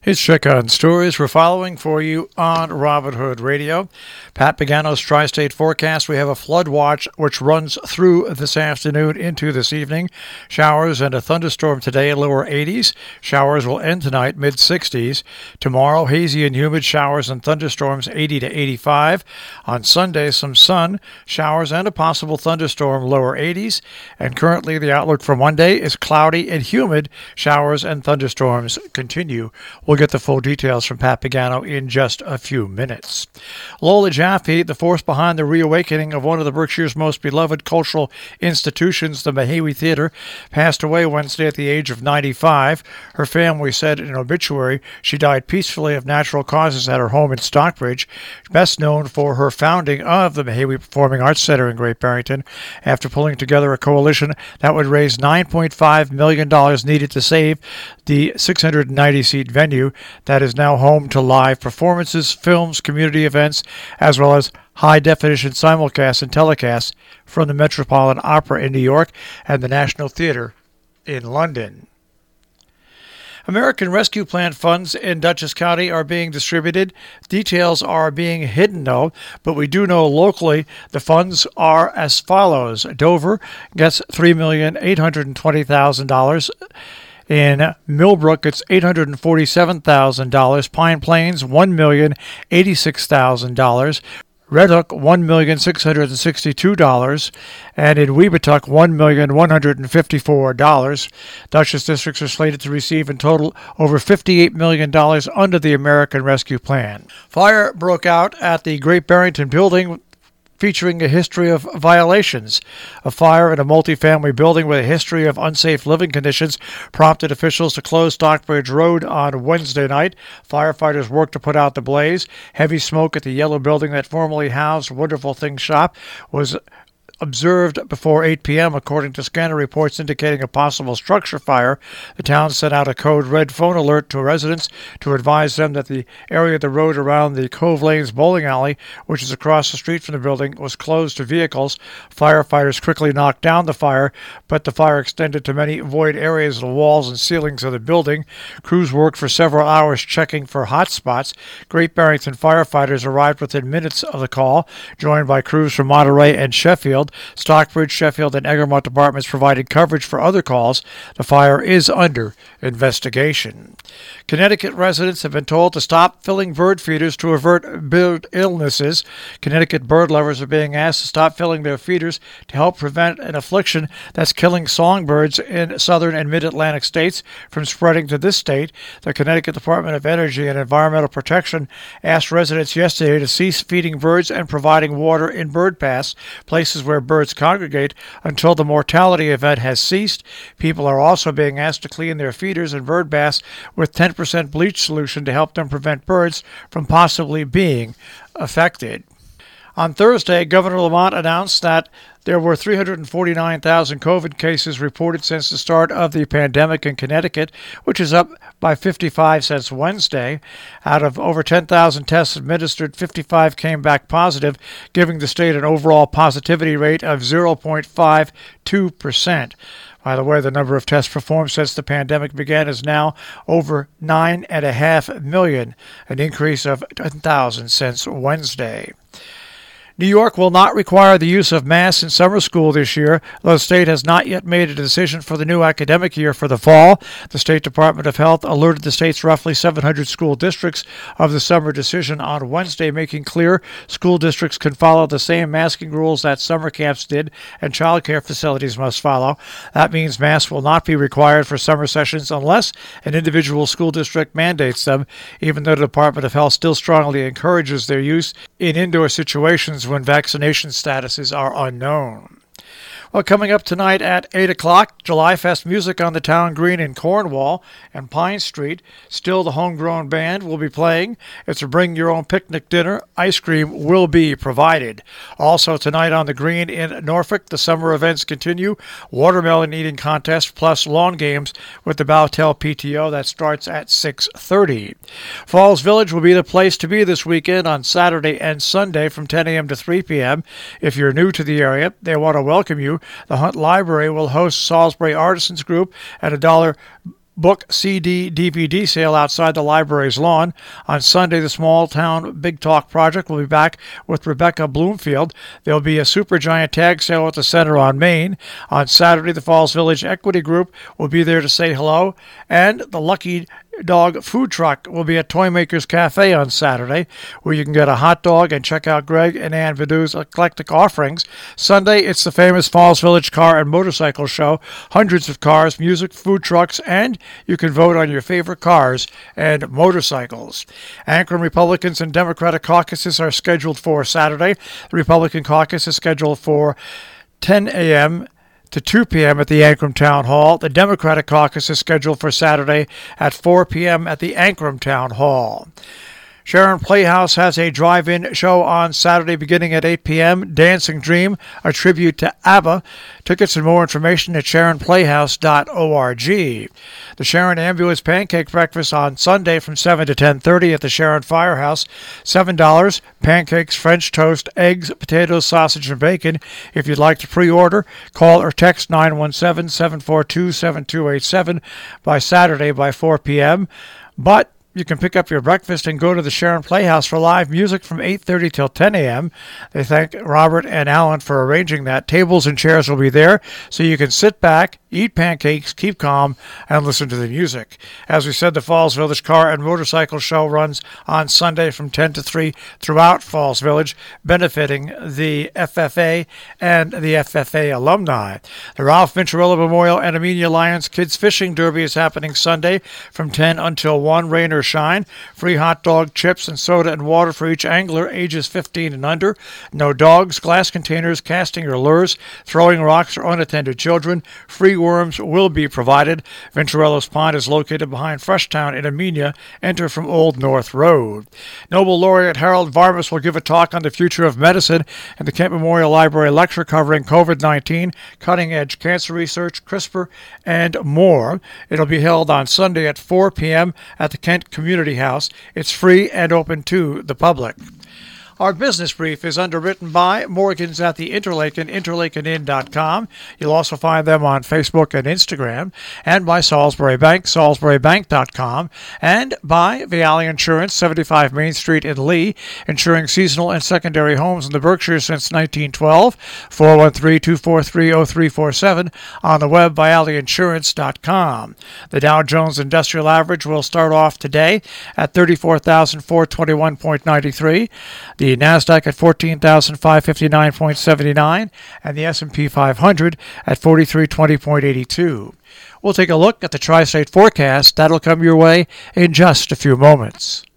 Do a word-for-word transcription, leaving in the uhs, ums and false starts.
It's Check-On Stories we're following for you on Robin Hood Radio. Pat Pagano's Tri-State Forecast. We have a flood watch which runs through this afternoon into this evening. Showers and a thunderstorm today, lower eighties. Showers will end tonight, mid-sixties. Tomorrow, hazy and humid showers and thunderstorms, eighty to eighty-five. On Sunday, some sun, showers and a possible thunderstorm, lower eighties. And currently, the outlook for Monday is cloudy and humid. Showers and thunderstorms continue. We'll get the full details from Pat Pagano in just a few minutes. Lola Jaffe, the force behind the reawakening of one of the Berkshire's most beloved cultural institutions, the Mahawi Theater, passed away Wednesday at the age of ninety-five. Her family said in an obituary she died peacefully of natural causes at her home in Stockbridge, best known for her founding of the Mahawi Performing Arts Center in Great Barrington, after pulling together a coalition that would raise nine point five million dollars needed to save the six hundred ninety seat venue that is now home to live performances, films, community events, as well as high-definition simulcasts and telecasts from the Metropolitan Opera in New York and the National Theatre in London. American Rescue Plan funds in Dutchess County are being distributed. Details are being hidden, though, but we do know locally the funds are as follows. Dover gets three million eight hundred twenty thousand dollars. In Millbrook, it's eight hundred forty-seven thousand dollars. Pine Plains, one million eighty-six thousand dollars. Red Hook, one million six hundred sixty-two dollars. And in Weebatuck, one million one hundred fifty-four dollars. Dutchess districts are slated to receive in total over fifty-eight million dollars under the American Rescue Plan. Fire broke out at the Great Barrington building, featuring a history of violations. A fire in a multifamily building with a history of unsafe living conditions prompted officials to close Stockbridge Road on Wednesday night. Firefighters worked to put out the blaze. Heavy smoke at the yellow building that formerly housed Wonderful Things Shop was observed before eight p.m., according to scanner reports indicating a possible structure fire. The town sent out a code red phone alert to residents to advise them that the area of the road around the Cove Lanes bowling alley, which is across the street from the building, was closed to vehicles. Firefighters quickly knocked down the fire, but the fire extended to many void areas of the walls and ceilings of the building. Crews worked for several hours checking for hot spots. Great Barrington firefighters arrived within minutes of the call, joined by crews from Monterey and Sheffield. Stockbridge, Sheffield, and Egremont departments provided coverage for other calls. The fire is under investigation. Connecticut residents have been told to stop filling bird feeders to avert bird illnesses. Connecticut bird lovers are being asked to stop filling their feeders to help prevent an affliction that's killing songbirds in southern and mid-Atlantic states from spreading to this state. The Connecticut Department of Energy and Environmental Protection asked residents yesterday to cease feeding birds and providing water in bird baths, places where birds congregate, until the mortality event has ceased. People are also being asked to clean their feeders and bird baths with ten percent bleach solution to help them prevent birds from possibly being affected. On Thursday, Governor Lamont announced that there were three hundred forty-nine thousand COVID cases reported since the start of the pandemic in Connecticut, which is up by fifty-five since Wednesday. Out of over ten thousand tests administered, fifty-five came back positive, giving the state an overall positivity rate of zero point five two percent. By the way, the number of tests performed since the pandemic began is now over nine point five million, an increase of ten thousand since Wednesday. New York will not require the use of masks in summer school this year, though the state has not yet made a decision for the new academic year for the fall. The State Department of Health alerted the state's roughly seven hundred school districts of the summer decision on Wednesday, making clear school districts can follow the same masking rules that summer camps did and child care facilities must follow. That means masks will not be required for summer sessions unless an individual school district mandates them, even though the Department of Health still strongly encourages their use in indoor situations when vaccination statuses are unknown. Well, coming up tonight at eight o'clock, July Fest music on the town green in Cornwall and Pine Street. Still, the homegrown band will be playing. It's a bring-your-own picnic dinner. Ice cream will be provided. Also tonight on the green in Norfolk, the summer events continue. Watermelon eating contest plus lawn games with the Bowtel P T O. That starts at six thirty. Falls Village will be the place to be this weekend on Saturday and Sunday from ten a.m. to three p.m. If you're new to the area, they want to welcome you. The Hunt Library will host Salisbury Artisans Group, and a dollar book C D D V D sale outside the library's lawn. On Sunday, the Small Town Big Talk Project will be back with Rebecca Bloomfield. There'll be a Supergiant tag sale at the Center on Main. On Saturday, the Falls Village Equity Group will be there to say hello. And the Lucky Dog food truck will be at Toymakers Cafe on Saturday, where you can get a hot dog and check out Greg and Ann Vidou's eclectic offerings. Sunday, it's the famous Falls Village Car and Motorcycle Show. Hundreds of cars, music, food trucks, and you can vote on your favorite cars and motorcycles. Akron Republicans and Democratic caucuses are scheduled for Saturday. The Republican caucus is scheduled for ten a.m. to two p.m. at the Ankrum Town Hall. The Democratic caucus is scheduled for Saturday at four p.m. at the Ankrum Town Hall. Sharon Playhouse has a drive-in show on Saturday beginning at eight p.m. Dancing Dream, a tribute to ABBA. Tickets and more information at sharon playhouse dot org. The Sharon Ambulance Pancake Breakfast on Sunday from seven to ten thirty at the Sharon Firehouse. seven dollars. Pancakes, French toast, eggs, potatoes, sausage, and bacon. If you'd like to pre-order, call or text nine one seven, seven four two, seven two eight seven by Saturday by four p.m. But you can pick up your breakfast and go to the Sharon Playhouse for live music from eight thirty till ten a.m. They thank Robert and Alan for arranging that. Tables and chairs will be there, so you can sit back, eat pancakes, keep calm, and listen to the music. As we said, the Falls Village Car and Motorcycle Show runs on Sunday from ten to three throughout Falls Village, benefiting the F F A and the F F A alumni. The Ralph Venturella Memorial and Amelia Lions Kids Fishing Derby is happening Sunday from ten until one, rain or shine. Free hot dog, chips, and soda and water for each angler ages fifteen and under. No dogs, glass containers, casting or lures, throwing rocks, or unattended children. Free worms will be provided. Venturella's Pond is located behind Freshtown in Amelia. Enter from Old North Road. Nobel laureate Harold Varmus will give a talk on the future of medicine in the Kent Memorial Library lecture covering covid nineteen, cutting-edge cancer research, CRISPR, and more. It'll be held on Sunday at four p.m. at the Kent Community House. It's free and open to the public. Our business brief is underwritten by Morgans at the Interlaken, interlaken inn dot com. You'll also find them on Facebook and Instagram, and by Salisbury Bank, salisbury bank dot com, and by Viale Insurance, seventy-five Main Street in Lee, insuring seasonal and secondary homes in the Berkshires since nineteen twelve, four one three, two four three, zero three four seven, on the web, viale insurance dot com. The Dow Jones Industrial Average will start off today at thirty-four thousand four hundred twenty-one point nine three. The NASDAQ at fourteen thousand five hundred fifty-nine point seven nine, and the S and P five hundred at forty-three twenty point eight two. We'll take a look at the Tri-State forecast. That'll come your way in just a few moments.